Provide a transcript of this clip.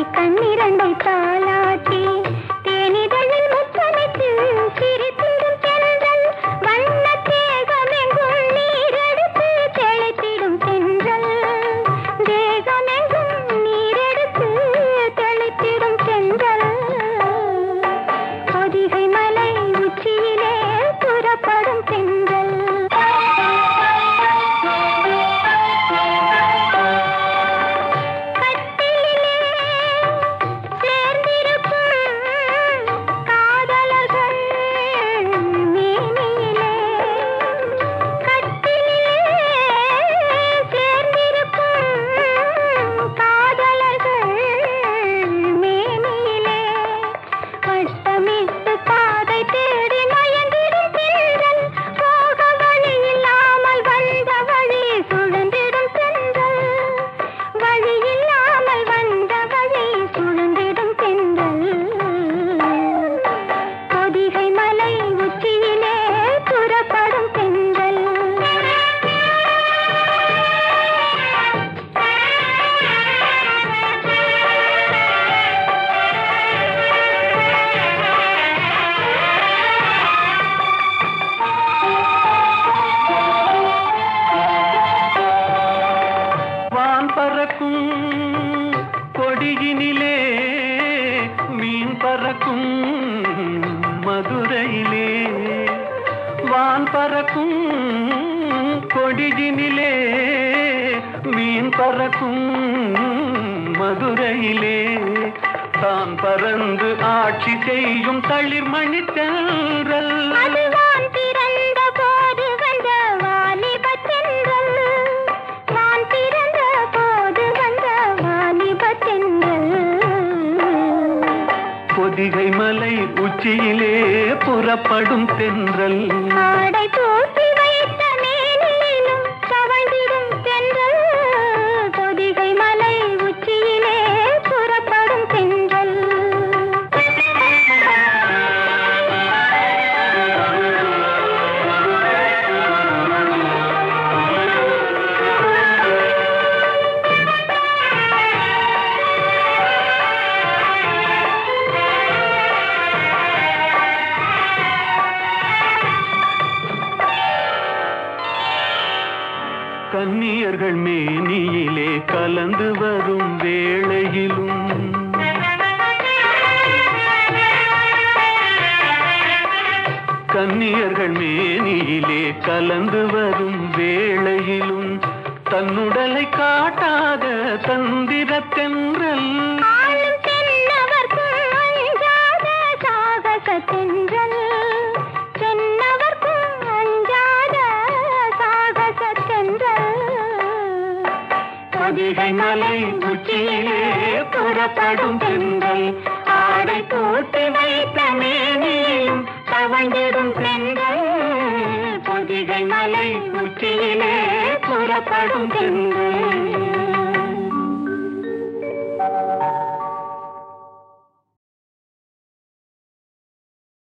கண்ணிரண்டை தாலாட்டி தேனிதழில் முத்தமிட்டு சிரித்திடும் தென்றல் வண்ண தேகமெங்கும் நீரெடுத்து தெளித்திடும் தென்றல் தேகமெங்கும் நீரெடுத்து தெளித்திடும் தென்றல் பொதிகை மலை உச்சியிலே புறப்படும் தென்றல் கொடியினிலே மீன் பறக்கும் மதுரையிலே வான் பறக்கும் கொடியினிலே மீன் பறக்கும் மதுரையிலே தான் பறந்து ஆட்சி செய்யும் தளிர்மணி தென்றல் பொதிகை மலை உச்சியிலே புறப்படும் தென்றல் ஆடை தூக்கி வைத்த மேனியிலும் தவழ்ந்திடும் தென்றல் பொதிகை மலை உச்சியிலே புறப்படும் தென்றல் கன்னியர்கள் மேனியிலே கலந்து வரும் வேளையிலும் கன்னியர்கள் மேனியிலே கலந்து வரும் வேளையிலும் தன்னுடலை காட்டாத தந்திர தென்றல் பொதிகை மலை உச்சியிலே புறப்படும் தென்றல் ஆடை போட்டு வைத்த மேனியும் தவழ்ந்திடும் தென்றல் பொதிகை மலை உச்சியிலே புறப்படும் தென்றல்